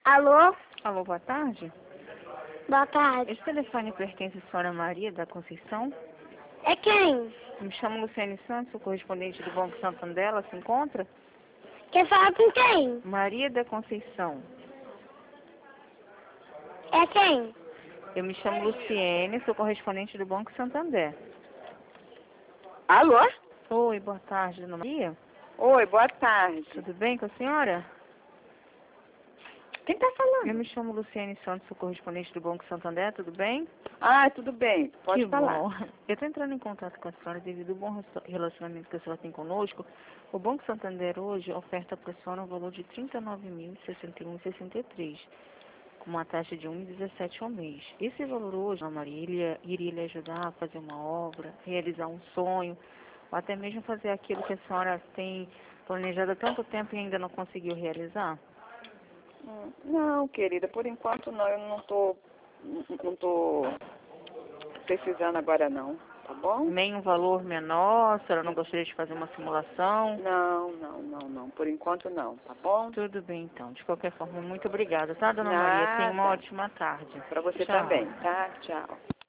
Alô? Alô, boa tarde. Boa tarde. Esse telefone pertence à senhora Maria da Conceição? É quem? Me chamo Luciane Santos, sou correspondente do Banco Santander. Ela se encontra? Quer falar com quem? Maria da Conceição. É quem? Eu me chamo Luciene, sou correspondente do Banco Santander. Alô? Oi, boa tarde, dona Maria. Oi, boa tarde. Tudo bem com a senhora? Quem tá falando? Eu me chamo Luciene Santos, sou correspondente do Banco Santander, tudo bem? Ah, tudo bem. Pode Que falar. bom. Eu estou entrando em contato com a senhora devido ao bom relacionamento que a senhora tem conosco. O Banco Santander hoje oferta para a senhora um valor de R$ 39.061,63, com uma taxa de 1,17 ao mês. Esse valor hoje, Ana Maria, ele iria lhe ajudar a fazer uma obra, realizar um sonho, ou até mesmo fazer aquilo que a senhora tem planejado há tanto tempo e ainda não conseguiu realizar? Não, querida, por enquanto não. Eu não tô precisando agora não, tá bom? Nem um valor menor, a senhora não gostaria de fazer uma simulação? Não. Por enquanto não, tá bom? Tudo bem, então. De qualquer forma, muito obrigada, tá, dona Maria? Tenha uma Nada. ótima tarde. Pra você Tchau. também, tá? Tchau.